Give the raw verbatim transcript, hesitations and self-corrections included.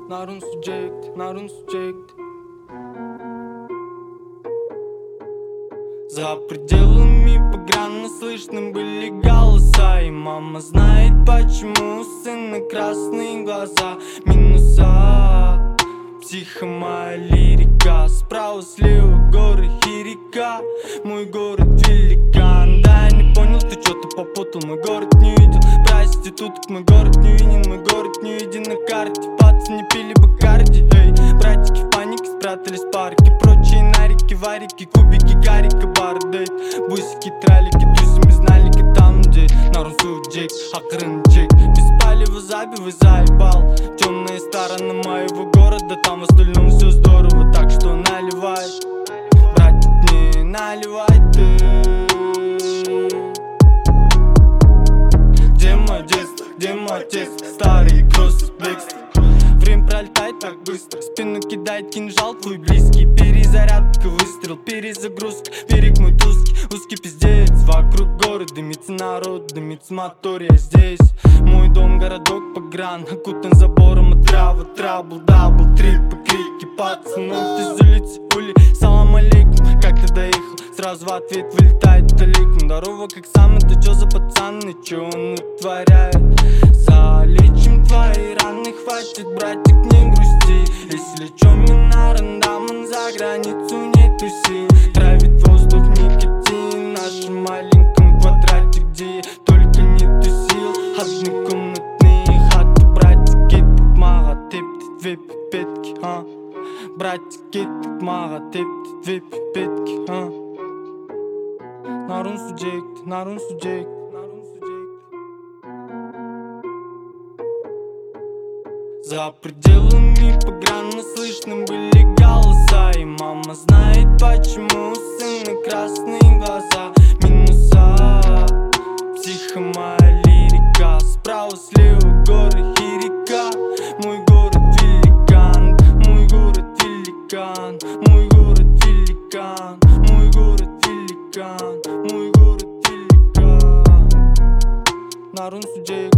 Нарун субъект, нарун субъект. За пределами погранно слышны были голоса, и мама знает, почему у сына красные глаза. Минуса, психо моя лирика. Справа, слева горы и река. Мой город великан. Да, я не понял, ты что-то попутал. Мой город не видел проституток. Мой город не виден, мой город не виден на карте. Пацаны не пили бакарди, эй. Братики в панике спрятались в парке. Прочие нарики, варики, кубики, гарика, бардейт. Бусики, тралики, друзьями знали-ка там, где нарун субъект, акрын чек. Без палева забивай, заебал. Темная сторона моего города, там в остальном все здорово. Так что наливай, братик, не наливай ты. Где мой детство, где мой отец, старый кросс бегство. Время пролетает так быстро, спину кидает кинжал твой близкий. Перезарядка, выстрел, перезагрузка, берег мой узкий, узкий пиздец. Вокруг города дымится народ, дымится мотор, я здесь. Мой дом, городок погран, окутан забором от трава, трабл, дабл, трипы, крики пацанов из улицы, ули, салам алейкум. Как ты доехал? Сразу в ответ вылетает таликум. Здорово, как сам, это чё за пацаны, чё он утворяет? Залечим твои раны, хватит, братик, не грусти. Если чё, мы на рандаман, за границу не туси. Травит воздух никотин в нашем маленьком квадрате, где только не тусил. Однокомнатные хаты, братики, тут мага, тип, две пипетки, а. Братики, тут мага, тип, две пипетки, а. Нарун субъект, нарун субъект. За пределами погранно слышны были голоса, и мама знает, почему у сына красные глаза. Минуса, психо моя лирика. Справа, слева горы и река. Мой город великан, мой город великан, мой город великан, мой город великан, мой город великан. Нарун субъект.